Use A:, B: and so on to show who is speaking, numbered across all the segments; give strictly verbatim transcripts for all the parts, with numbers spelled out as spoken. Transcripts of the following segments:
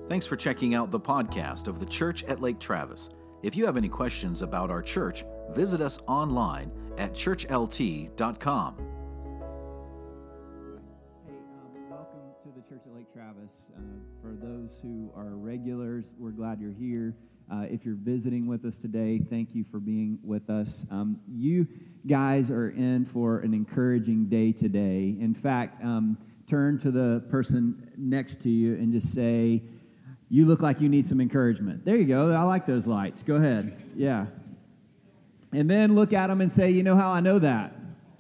A: Thanks for checking out the podcast of the Church at Lake Travis. If you have any questions about our church, visit us online at church l t dot com.
B: Hey, um, welcome to the Church at Lake Travis. Uh, for those who are regulars, we're glad you're here. Uh, if you're visiting with us today, thank you for being with us. Um, you guys are in for an encouraging day today. In fact, um, turn to the person next to you and just say, "You look like you need some encouragement." There you go. I like those lights. Go ahead. Yeah. And then look at them and say, "You know how I know that?"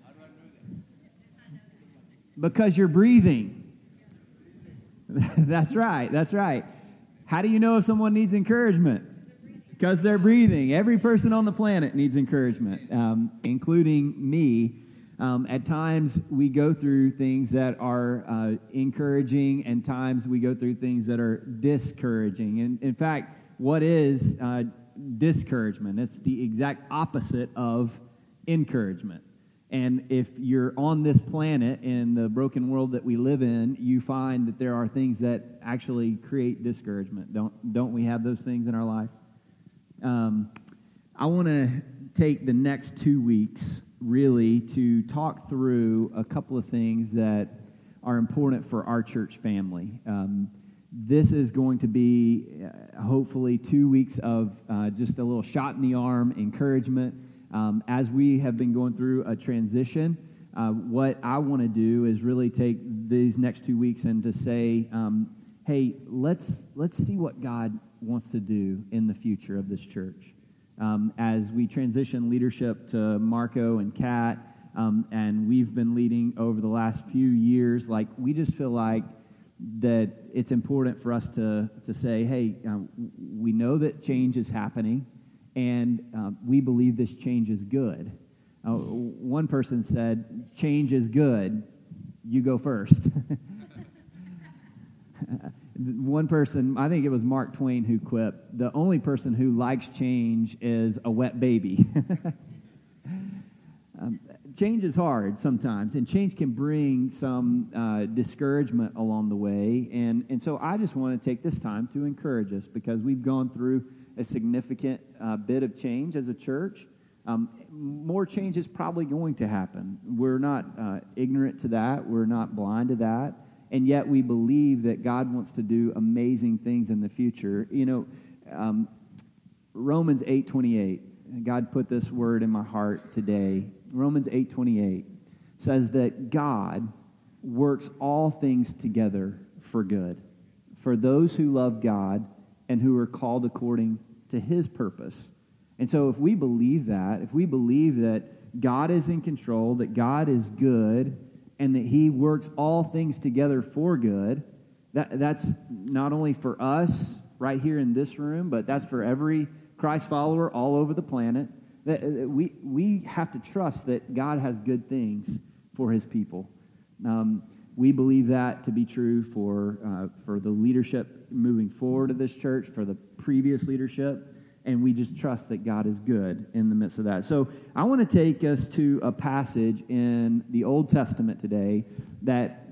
B: Because you're breathing. That's right. That's right. How do you know if someone needs encouragement? Because they're breathing. Every person on the planet needs encouragement, um, including me. Um, at times, we go through things that are uh, encouraging, and times we go through things that are discouraging. And in fact, what is uh, discouragement? It's the exact opposite of encouragement. And if you're on this planet in the broken world that we live in, you find that there are things that actually create discouragement. Don't don't we have those things in our life? Um, I want to take the next two weeks really to talk through a couple of things that are important for our church family. Um, this is going to be uh, hopefully two weeks of uh, just a little shot in the arm encouragement. Um, as we have been going through a transition, uh, what I want to do is really take these next two weeks and to say, um, hey, let's let's see what God wants to do in the future of this church. Um, as we transition leadership to Marco and Kat, um, and we've been leading over the last few years, like we just feel like that it's important for us to to say, hey, uh, we know that change is happening, and uh, we believe this change is good. Uh, one person said, change is good, you go first. One person, I think it was Mark Twain who quipped, the only person who likes change is a wet baby. um, change is hard sometimes, and change can bring some uh, discouragement along the way. And, and so I just want to take this time to encourage us, because we've gone through a significant uh, bit of change as a church. Um, more change is probably going to happen. We're not uh, ignorant to that. We're not blind to that. And yet we believe that God wants to do amazing things in the future. You know, um, Romans eight twenty-eight, God put this word in my heart today. Romans eight twenty-eight says that God works all things together for good, for those who love God and who are called according to His purpose. And so if we believe that, if we believe that God is in control, that God is good, and that He works all things together for good, that that's not only for us right here in this room, but that's for every Christ follower all over the planet. That we we have to trust that God has good things for His people. Um, we believe that to be true for uh, for the leadership moving forward of this church, for the previous leadership, and we just trust that God is good in the midst of that. So I want to take us to a passage in the Old Testament today that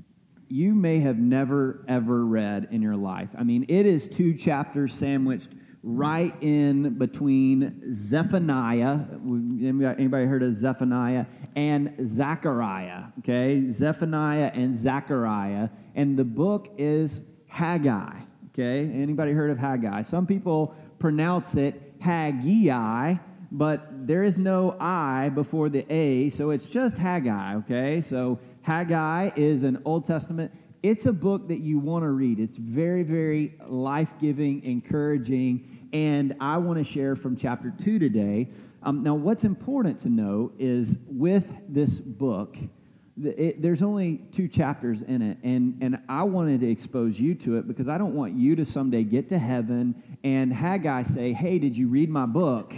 B: you may have never, ever read in your life. I mean, it is two chapters sandwiched right in between Zephaniah. Anybody heard of Zephaniah? And Zechariah, okay? Zephaniah and Zechariah. And the book is Haggai, okay? Anybody heard of Haggai? Some people pronounce it Haggai, but there is no I before the A, so it's just Haggai, okay? So Haggai is an Old Testament. It's a book that you want to read. It's very, very life-giving, encouraging, and I want to share from chapter two today. Um, now, what's important to know is with this book, It, there's only two chapters in it, and, and I wanted to expose you to it because I don't want you to someday get to heaven and Haggai say, hey, did you read my book?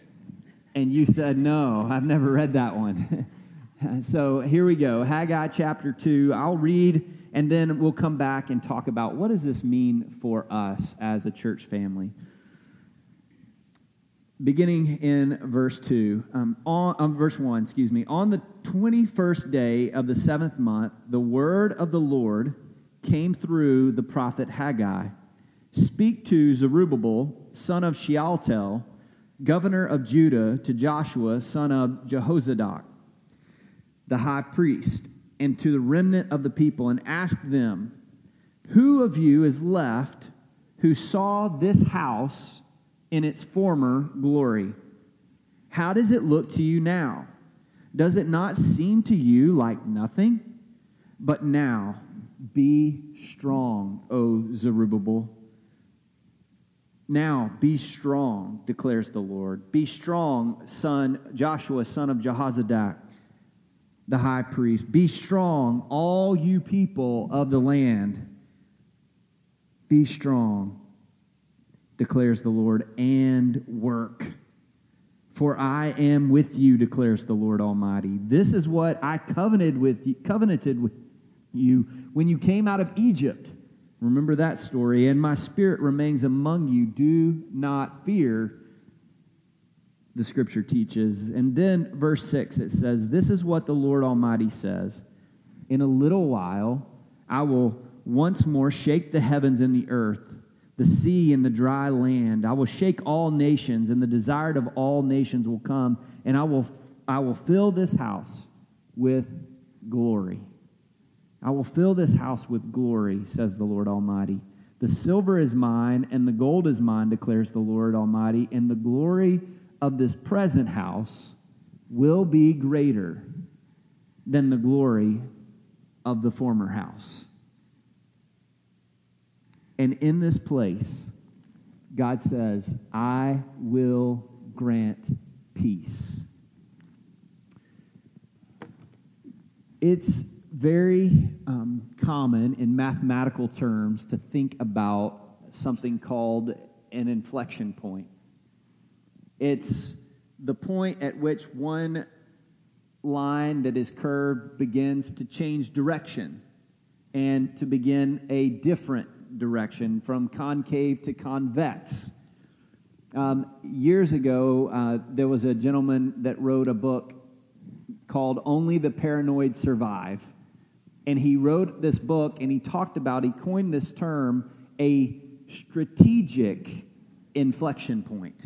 B: And you said, no, I've never read that one. So here we go, Haggai chapter two. I'll read, and then we'll come back and talk about what does this mean for us as a church family. Beginning in verse two, um, on um, verse one, excuse me. On the twenty-first day of the seventh month, the word of the Lord came through the prophet Haggai. Speak to Zerubbabel, son of Shealtiel, governor of Judah, to Joshua, son of Jehozadak, the high priest, and to the remnant of the people, and ask them, who of you is left who saw this house in its former glory? How does it look to you now? Does it not seem to you like nothing? But now, be strong, O Zerubbabel. Now, be strong, declares the Lord. Be strong, son Joshua, son of Jehozadak, the high priest. Be strong, all you people of the land. Be strong, declares the Lord, and work. For I am with you, declares the Lord Almighty. This is what I covenanted with you, covenanted with you when you came out of Egypt. Remember that story. And my spirit remains among you. Do not fear, the Scripture teaches. And then verse six, it says, this is what the Lord Almighty says. In a little while, I will once more shake the heavens and the earth, the sea and the dry land. I will shake all nations, and the desired of all nations will come, and I will I will fill this house with glory. I will fill this house with glory, says the Lord Almighty. The silver is mine, and the gold is mine, declares the Lord Almighty, and the glory of this present house will be greater than the glory of the former house. And in this place, God says, I will grant peace. It's very um, common in mathematical terms to think about something called an inflection point. It's the point at which one line that is curved begins to change direction and to begin a different direction from concave to convex. Um, years ago, uh, there was a gentleman that wrote a book called Only the Paranoid Survive. And he wrote this book and he talked about, he coined this term, a strategic inflection point.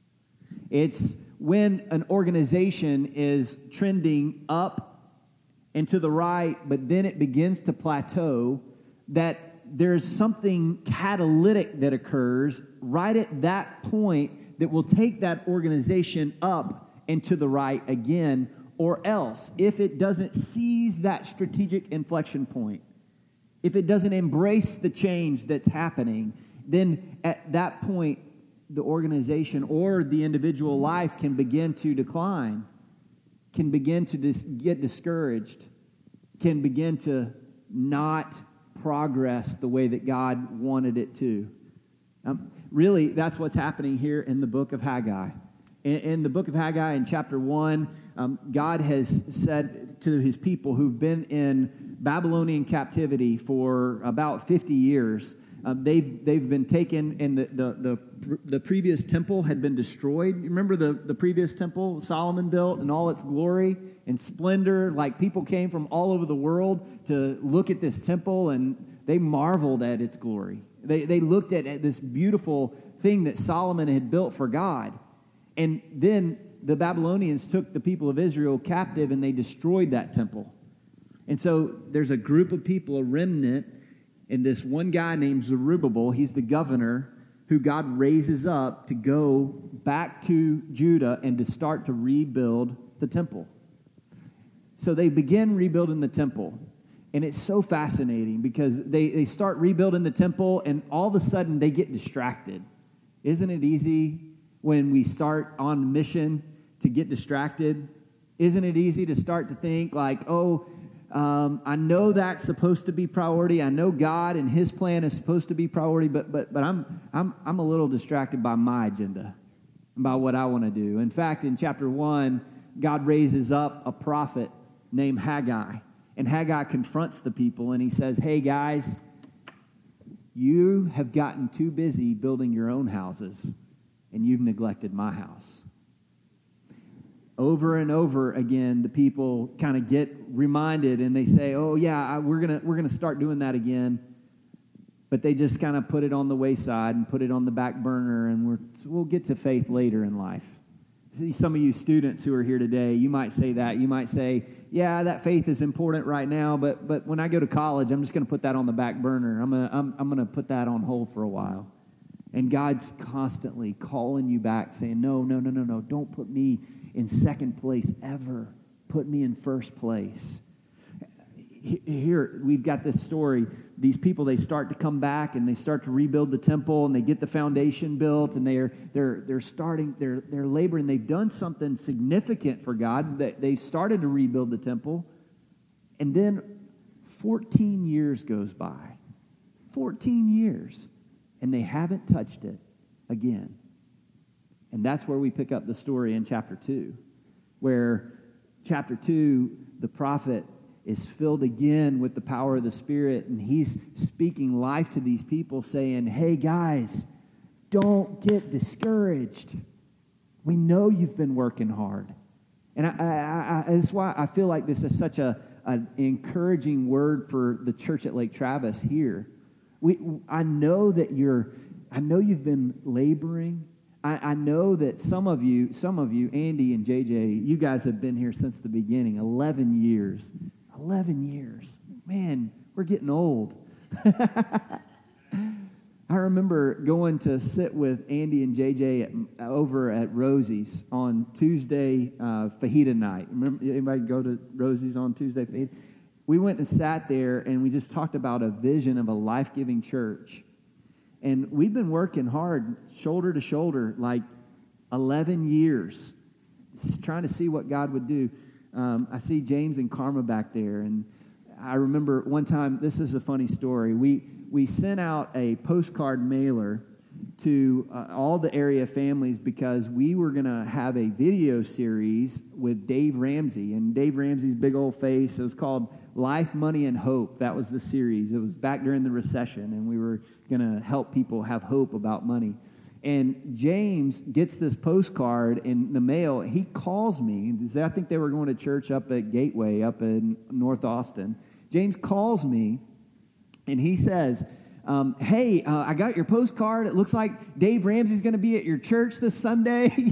B: It's when an organization is trending up and to the right, but then it begins to plateau, that there's something catalytic that occurs right at that point that will take that organization up and to the right again, or else, if it doesn't seize that strategic inflection point, if it doesn't embrace the change that's happening, then at that point, the organization or the individual life can begin to decline, can begin to dis- get discouraged, can begin to not progress the way that God wanted it to. Um, really, that's what's happening here in the book of Haggai. In, in the book of Haggai, in chapter one, um, God has said to his people who've been in Babylonian captivity for about fifty years, uh, they've they've been taken, and the, the, the, the previous temple had been destroyed. You remember the, the previous temple Solomon built in all its glory and splendor? Like, people came from all over the world to look at this temple, and they marveled at its glory. They, they looked at, at this beautiful thing that Solomon had built for God. And then the Babylonians took the people of Israel captive, and they destroyed that temple. And so there's a group of people, a remnant, and this one guy named Zerubbabel, he's the governor, who God raises up to go back to Judah and to start to rebuild the temple. So they begin rebuilding the temple. And it's so fascinating because they, they start rebuilding the temple, and all of a sudden they get distracted. Isn't it easy when we start on mission to get distracted? Isn't it easy to start to think like, oh, um, I know that's supposed to be priority. I know God and His plan is supposed to be priority, but but but I'm I'm I'm a little distracted by my agenda, by what I want to do. In fact, in chapter one, God raises up a prophet named Haggai, and Haggai confronts the people, and he says, "Hey guys, you have gotten too busy building your own houses, and you've neglected my house." Over and over again, the people kind of get reminded, and they say, "Oh yeah, I, we're gonna we're gonna start doing that again." but they just kind of put it on the wayside and put it on the back burner, and we're, we'll get to faith later in life. See, some of you students who are here today, you might say that. You might say, yeah, that faith is important right now, but but when I go to college, I'm just going to put that on the back burner. I'm going to I'm, I'm going to put that on hold for a while. And God's constantly calling you back, saying, no, no, no, no, no, don't put me in second place ever. Put me in first place. Here, we've got this story. These people, they start to come back and they start to rebuild the temple and they get the foundation built and they're they're they're starting, they're they're laboring. They've done something significant for God. They they started to rebuild the temple. And then fourteen years goes by. fourteen years. And they haven't touched it again. And that's where we pick up the story in chapter two, where chapter two, the prophet is filled again with the power of the Spirit, and he's speaking life to these people, saying, hey, guys, don't get discouraged. We know you've been working hard. And I, I, I, that's why I feel like this is such a, an encouraging word for the church at Lake Travis here. We, I know that you're, I know you've been laboring. I, I know that some of you, some of you, Andy and J J, you guys have been here since the beginning, eleven years. eleven years. Man, we're getting old. I remember going to sit with Andy and J J at, over at Rosie's on Tuesday uh, fajita night. Remember, anybody go to Rosie's on Tuesday fajita? We went and sat there, and we just talked about a vision of a life-giving church. And we've been working hard, shoulder to shoulder, like eleven years, trying to see what God would do. Um, I see James and Karma back there, and I remember one time, this is a funny story, we we sent out a postcard mailer to uh, all the area families because we were going to have a video series with Dave Ramsey, and Dave Ramsey's big old face. It was called Life, Money, and Hope. That was the series. It was back during the recession, and we were going to help people have hope about money. And James gets this postcard in the mail. He calls me. I think they were going to church up at Gateway up in North Austin. James calls me, and he says, um, hey, uh, I got your postcard. It looks like Dave Ramsey's going to be at your church this Sunday.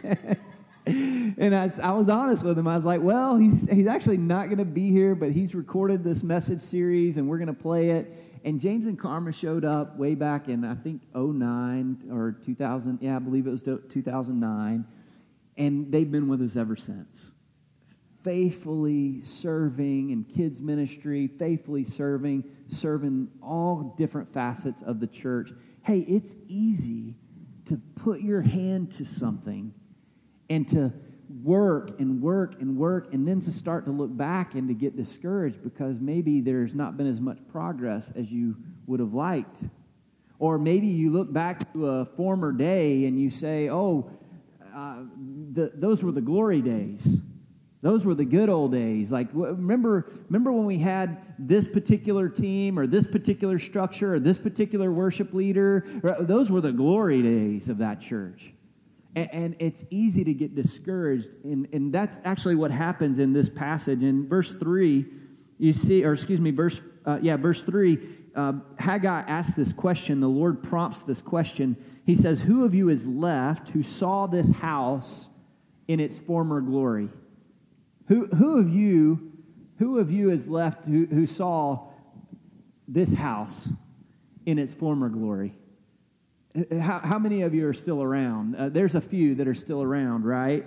B: And I, I was honest with him. I was like, well, he's he's actually not going to be here, but he's recorded this message series, and we're going to play it. And James and Karma showed up way back in, I think, oh nine or two thousand. Yeah, I believe it was two thousand nine. And they've been with us ever since. Faithfully serving in kids ministry, faithfully serving, serving all different facets of the church. Hey, it's easy to put your hand to something and to work and work and work, and then to start to look back and to get discouraged because maybe there's not been as much progress as you would have liked. Or maybe you look back to a former day and you say, oh, uh, the, those were the glory days. Those were the good old days. Like, remember, remember when we had this particular team or this particular structure or this particular worship leader? Those were the glory days of that church. And, and it's easy to get discouraged, and, and that's actually what happens in this passage. In verse three, you see, or excuse me, verse uh, yeah, verse three, uh, Haggai asks this question. The Lord prompts this question. He says, who of you is left who saw this house in its former glory? Who who of you, who of you is left who, who saw this house in its former glory? How, how many of you are still around? Uh, there's a few that are still around, right?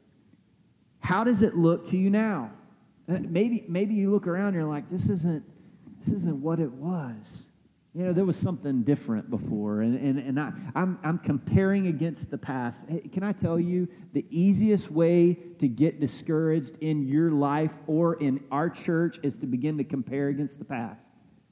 B: How does it look to you now? Uh, maybe maybe you look around and you're like, this isn't this isn't what it was. You know, there was something different before, and and, and I, I'm I'm comparing against the past. Hey, can I tell you the easiest way to get discouraged in your life or in our church is to begin to compare against the past.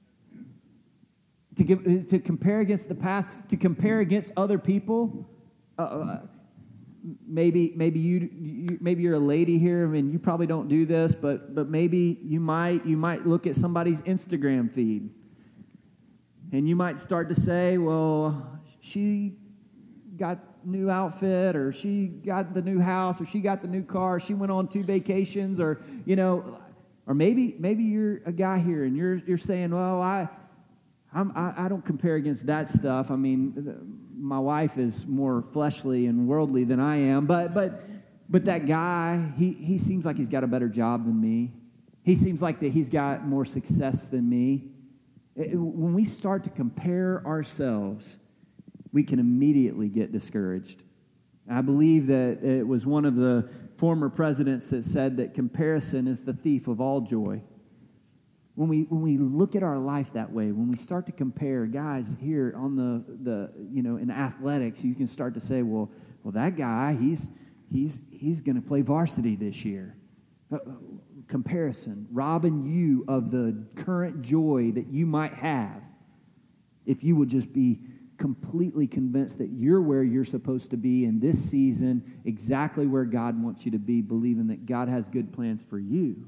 B: To give, to compare against the past, to compare against other people. Uh, maybe maybe you, you maybe you're a lady here. I mean, you probably don't do this, but but maybe you might you might look at somebody's Instagram feed, and you might start to say, well, she got new outfit, or she got the new house, or she got the new car, she went on two vacations, or you know, or maybe maybe you're a guy here and you're you're saying, well, I. I'm, I, I don't compare against that stuff. I mean, my wife is more fleshly and worldly than I am, but but but that guy, he he seems like he's got a better job than me. He seems like that he's got more success than me. It, when we start to compare ourselves, we can immediately get discouraged. I believe that it was one of the former presidents that said that comparison is the thief of all joy. When we when we look at our life that way, when we start to compare, guys, here on the, the you know, in athletics, you can start to say, well, well, that guy, he's he's he's going to play varsity this year. Uh, comparison, robbing you of the current joy that you might have if you would just be completely convinced that you're where you're supposed to be in this season, exactly where God wants you to be, believing that God has good plans for you.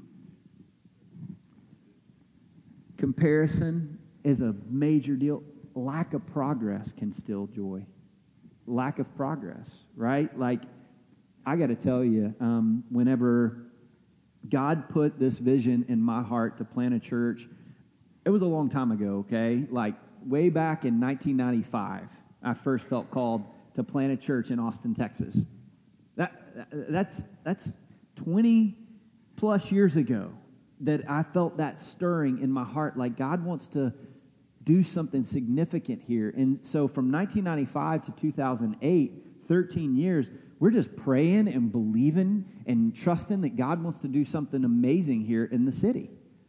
B: Comparison is a major deal. Lack of progress can steal joy. Lack of progress, right? Like, I got to tell you, um, whenever God put this vision in my heart to plant a church, it was a long time ago, okay? Like, way back in nineteen ninety-five, I first felt called to plant a church in Austin, Texas. That that's that's twenty plus years ago that I felt that stirring in my heart, like God wants to do something significant here. And so from nineteen ninety-five to two thousand eight, thirteen years, we're just praying and believing and trusting that God wants to do something amazing here in the city.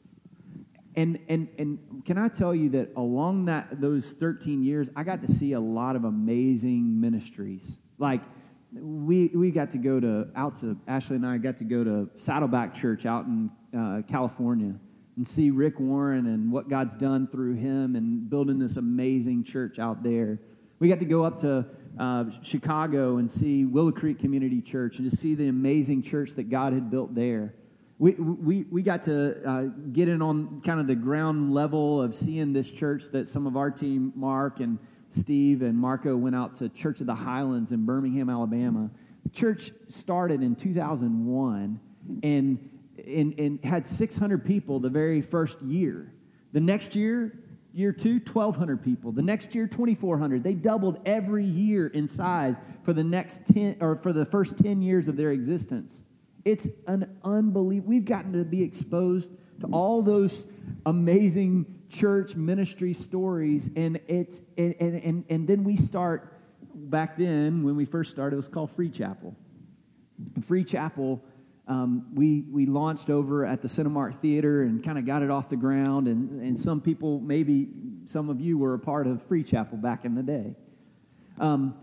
B: And and and can I tell you that along that those thirteen years, I got to see a lot of amazing ministries. Like we we got to go to out to Ashley and I got to go to Saddleback Church out in uh, California and see Rick Warren and what God's done through him and building this amazing church out there. We got to go up to uh, Chicago and see Willow Creek Community Church and to see the amazing church that God had built there. We we we got to uh, get in on kind of the ground level of seeing this church that some of our team, Mark and Steve and Marco, went out to Church of the Highlands in Birmingham, Alabama. The church started in two thousand one and, and, and had six hundred people the very first year. The next year, year two, twelve hundred people. The next year, twenty-four hundred. They doubled every year in size for the next ten or for the first ten years of their existence. It's an unbelievable. We've gotten to be exposed to all those amazing church ministry stories, and it's and and and then we start. Back then, when we first started, it was called Free Chapel. Free Chapel, um, we we launched over at the Cinemark Theater and kind of got it off the ground. And and some people, maybe some of you were a part of Free Chapel back in the day. Um,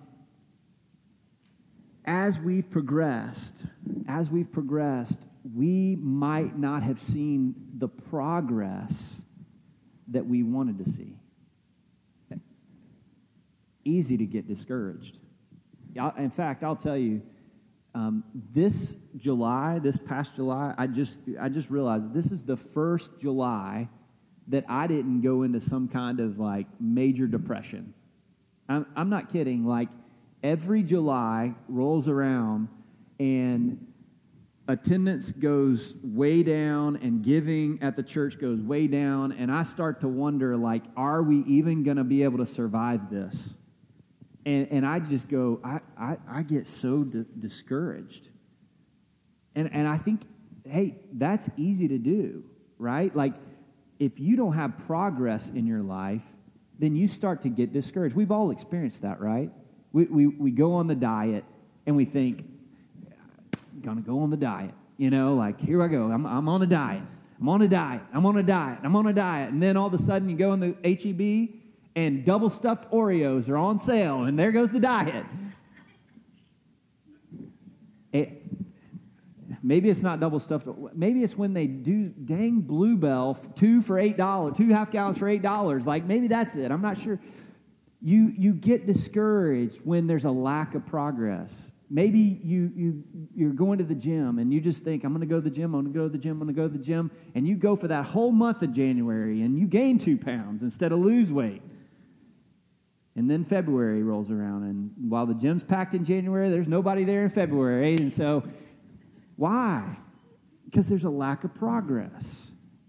B: As we've progressed, as we've progressed, we might not have seen the progress that we wanted to see. Easy to get discouraged. In fact, I'll tell you, um, this July, this past July, I just I just realized this is the first July that I didn't go into some kind of like major depression. I'm, I'm not kidding. Like, every July rolls around and attendance goes way down and giving at the church goes way down, and I start to wonder, like, are we even going to be able to survive this? And and I just go, I, I, I get so di- discouraged. And and I think, hey, that's easy to do, right? Like, if you don't have progress in your life, then you start to get discouraged. We've all experienced that, right? We we, we go on the diet, and we think, I'm going to go on the diet. You know, like, here I go. I'm I'm on a diet. I'm on a diet. I'm on a diet. I'm on a diet. And then all of a sudden you go in the H E B, and double-stuffed Oreos are on sale, and there goes the diet. It, maybe it's not double-stuffed. Maybe it's when they do dang Bluebell, two for eight dollars, two half gallons for eight dollars. Like, maybe that's it. I'm not sure. You you get discouraged when there's a lack of progress. Maybe you, you, you're going to the gym, and you just think, I'm going to go to the gym, I'm going to go to the gym, I'm going to go to the gym, and you go for that whole month of January, and you gain two pounds instead of lose weight. And then February rolls around, and while the gym's packed in January, there's nobody there in February. And so, why? Because there's a lack of progress.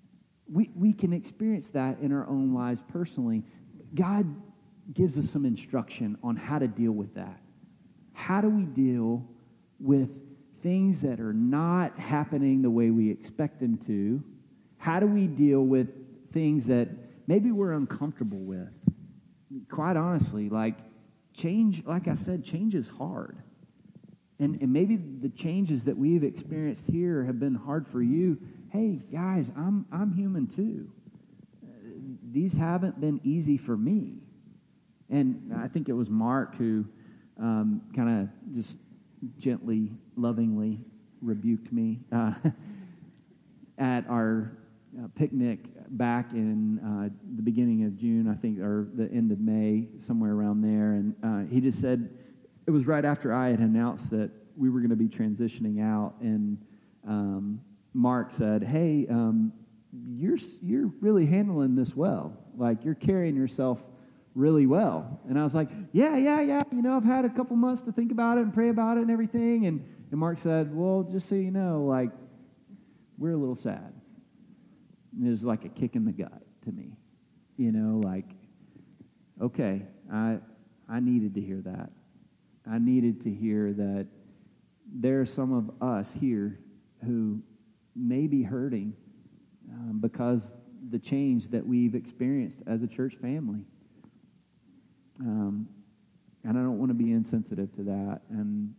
B: we, we can experience that in our own lives personally. God gives us some instruction on how to deal with that. How do we deal with things that are not happening the way we expect them to? How do we deal with things that maybe we're uncomfortable with? Quite honestly, like change, like I said, change is hard. And, and maybe the changes that we've experienced here have been hard for you. Hey, guys, I'm I'm human too. These haven't been easy for me. And I think it was Mark who um, kind of just gently, lovingly rebuked me uh, at our uh, picnic back in uh, the beginning of June, I think, or the end of May, somewhere around there. And uh, he just said, it was right after I had announced that we were going to be transitioning out, and um, Mark said, hey, um, you're you're really handling this well. Like, you're carrying yourself really well. And I was like, yeah, yeah, yeah. You know, I've had a couple months to think about it and pray about it and everything. And, and Mark said, well, just so you know, like, we're a little sad. And it was like a kick in the gut to me. You know, like, okay, I I needed to hear that. I needed to hear that there are some of us here who may be hurting um, because the change that we've experienced as a church family. Um, and I don't want to be insensitive to that. And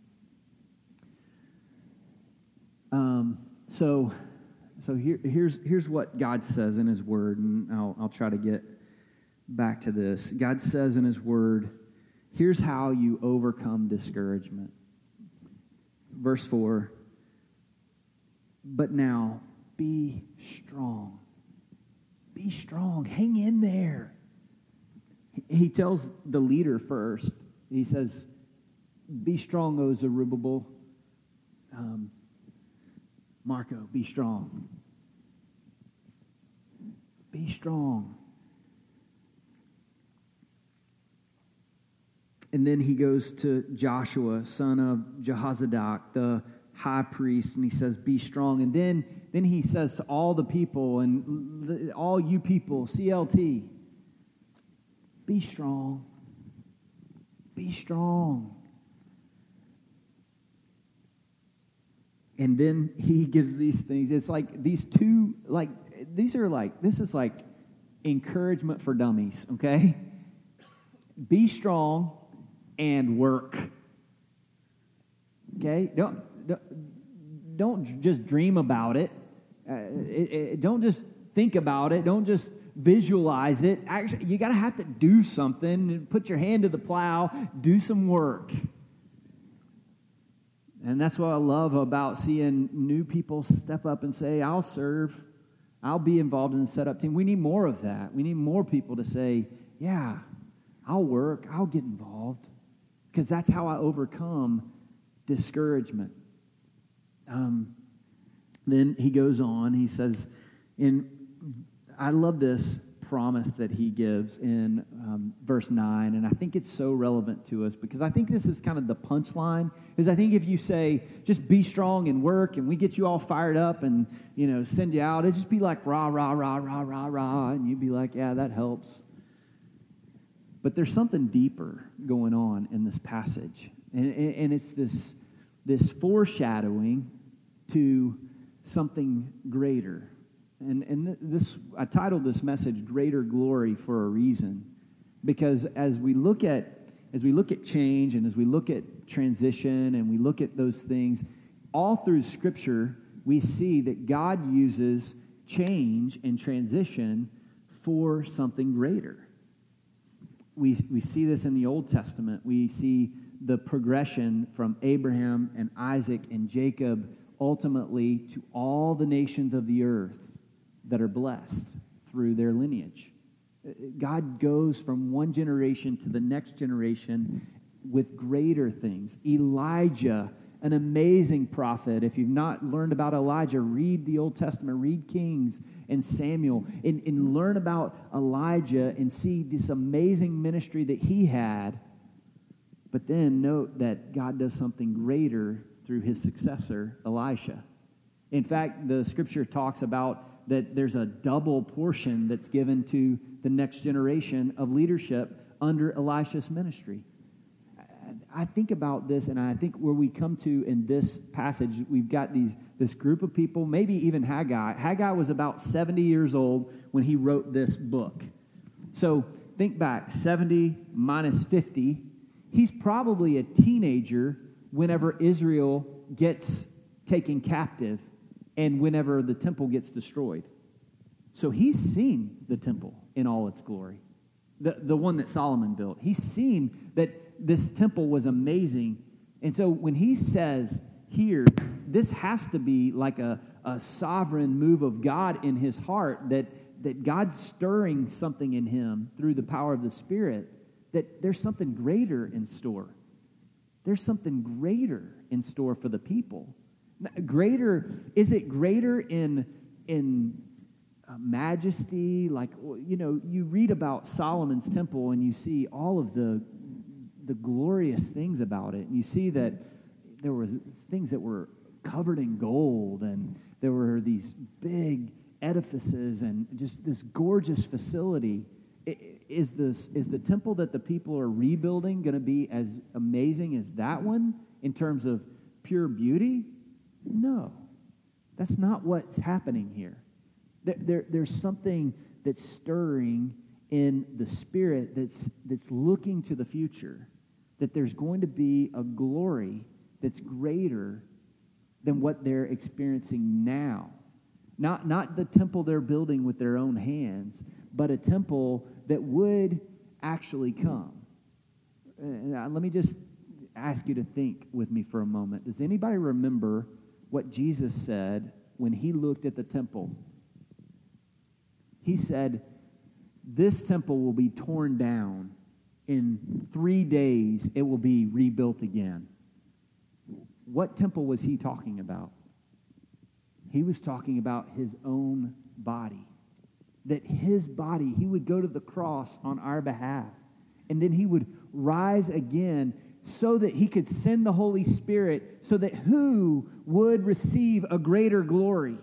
B: um, so, so here, here's here's what God says in His Word, and I'll I'll try to get back to this. God says in His Word, here's how you overcome discouragement. Verse four. But now, be strong. Be strong. Hang in there. He tells the leader first. He says, be strong, O Zerubbabel. Um, Marco, be strong. Be strong. And then he goes to Joshua, son of Jehozadak, the high priest, and he says, be strong. And then, then he says to all the people, and all you people, C L T, be strong. Be strong. And then he gives these things. It's like these two, like, these are like, this is like encouragement for dummies, okay? Be strong and work. Okay? Don't, don't, don't just dream about it. Uh, it, it. Don't just think about it. Don't just visualize it. Actually, you got to have to do something. Put your hand to the plow. Do some work. And that's what I love about seeing new people step up and say, I'll serve. I'll be involved in the setup team. We need more of that. We need more people to say, yeah, I'll work. I'll get involved. Because that's how I overcome discouragement. Um, then he goes on. He says, in I love this promise that he gives in um, verse nine, and I think it's so relevant to us because I think this is kind of the punchline. Is I think if you say, just be strong and work, and we get you all fired up and, you know, send you out, it'd just be like rah, rah, rah, rah, rah, rah, and you'd be like, yeah, that helps. But there's something deeper going on in this passage, and, and, and it's this, this foreshadowing to something greater. And, and this, I titled this message "Greater Glory" for a reason, because as we look at as we look at change and as we look at transition and we look at those things, all through Scripture we see that God uses change and transition for something greater. We we see this in the Old Testament. We see the progression from Abraham and Isaac and Jacob ultimately to all the nations of the earth that are blessed through their lineage. God goes from one generation to the next generation with greater things. Elijah, an amazing prophet. If you've not learned about Elijah, read the Old Testament, read Kings and Samuel, and, and learn about Elijah and see this amazing ministry that he had. But then note that God does something greater through his successor, Elisha. In fact, the Scripture talks about that there's a double portion that's given to the next generation of leadership under Elisha's ministry. I think about this, and I think where we come to in this passage, we've got these this group of people, maybe even Haggai. Haggai was about seventy years old when he wrote this book. So think back, seventy minus fifty. He's probably a teenager whenever Israel gets taken captive and whenever the temple gets destroyed. So he's seen the temple in all its glory, the, the one that Solomon built. He's seen that this temple was amazing. And so when he says here, this has to be like a, a sovereign move of God in his heart, that, that God's stirring something in him through the power of the Spirit, that there's something greater in store. There's something greater in store for the people. Greater, is it greater in, in uh, majesty? Like, you know, you read about Solomon's temple and you see all of the the glorious things about it. And you see that there were things that were covered in gold, and there were these big edifices and just this gorgeous facility. Is this is the temple that the people are rebuilding going to be as amazing as that one in terms of pure beauty? No. That's not what's happening here. There, there, there's something that's stirring in the Spirit that's that's looking to the future, that there's going to be a glory that's greater than what they're experiencing now. Not, not the temple they're building with their own hands, but a temple that would actually come. Uh, let me just ask you to think with me for a moment. Does anybody remember what Jesus said when he looked at the temple? He said, "This temple will be torn down. In three days, it will be rebuilt again." What temple was he talking about? He was talking about his own body. That his body, he would go to the cross on our behalf. And then he would rise again so that he could send the Holy Spirit, so that who would receive a greater glory?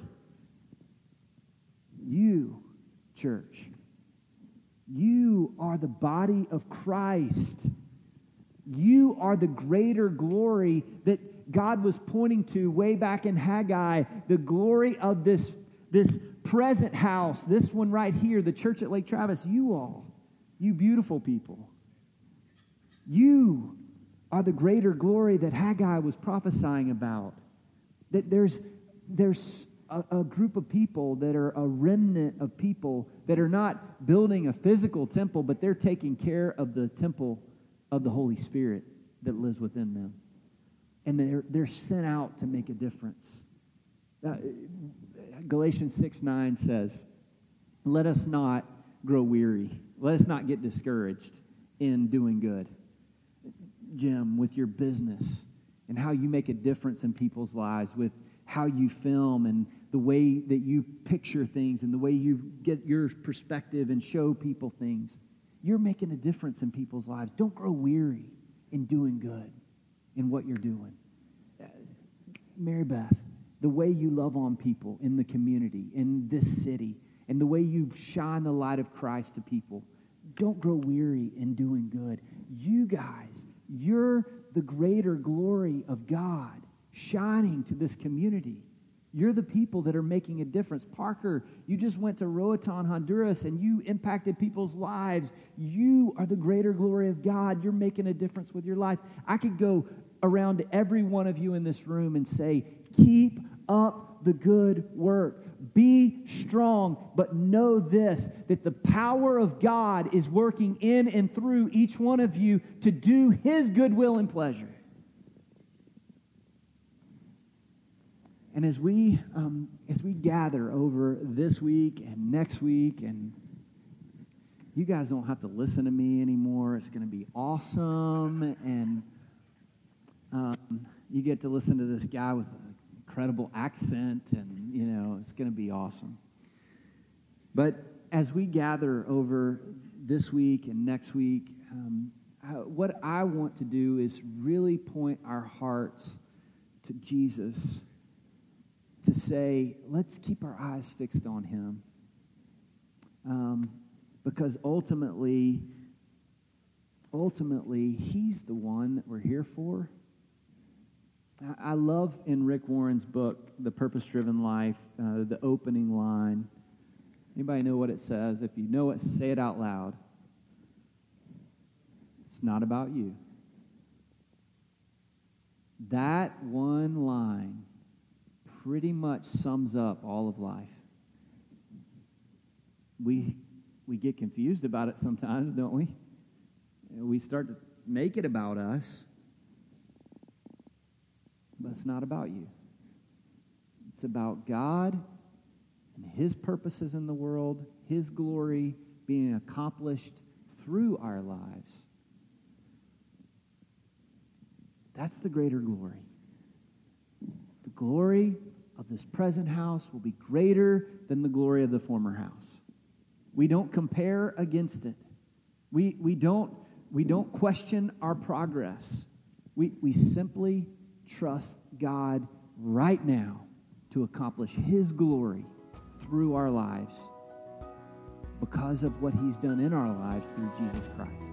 B: You, church. You are the body of Christ. You are the greater glory that God was pointing to way back in Haggai, the glory of this, this present house, this one right here, the church at Lake Travis. You all, you beautiful people, you are the greater glory that Haggai was prophesying about. That there's, there's A, a group of people that are a remnant of people that are not building a physical temple, but they're taking care of the temple of the Holy Spirit that lives within them. And they're, they're sent out to make a difference. Uh, Galatians six nine says, "Let us not grow weary. Let us not get discouraged in doing good." Jim, with your business and how you make a difference in people's lives, with how you film and the way that you picture things and the way you get your perspective and show people things. You're making a difference in people's lives. Don't grow weary in doing good in what you're doing. Uh, Mary Beth, the way you love on people in the community, in this city, and the way you shine the light of Christ to people, don't grow weary in doing good. You guys, you're the greater glory of God shining to this community. You're the people that are making a difference. Parker, you just went to Roatan, Honduras, and you impacted people's lives. You are the greater glory of God. You're making a difference with your life. I could go around to every one of you in this room and say, keep up the good work. Be strong, but know this, that the power of God is working in and through each one of you to do His good will and pleasure. And as we um, as we gather over this week and next week, and you guys don't have to listen to me anymore. It's going to be awesome, and um, you get to listen to this guy with an incredible accent, and you know it's going to be awesome. But as we gather over this week and next week, um, I, what I want to do is really point our hearts to Jesus. to say, let's keep our eyes fixed on him. Um, because ultimately, ultimately, he's the one that we're here for. I, I love in Rick Warren's book, The Purpose-Driven Life, uh, the opening line. Anybody know what it says? If you know it, say it out loud. It's not about you. That one line pretty much sums up all of life. We we get confused about it sometimes, don't we? We start to make it about us, but it's not about you. It's about God and his purposes in the world, his glory being accomplished through our lives. That's the greater glory. The glory of this present house will be greater than the glory of the former house. We don't compare against it. We, we, don't, we don't question our progress. We, we simply trust God right now to accomplish his glory through our lives because of what he's done in our lives through Jesus Christ.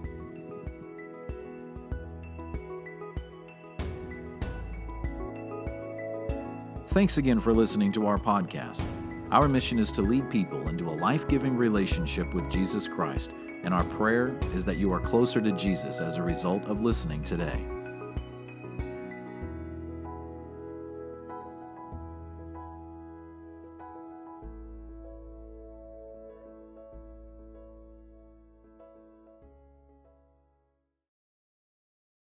A: Thanks again for listening to our podcast. Our mission is to lead people into a life-giving relationship with Jesus Christ, and our prayer is that you are closer to Jesus as a result of listening today.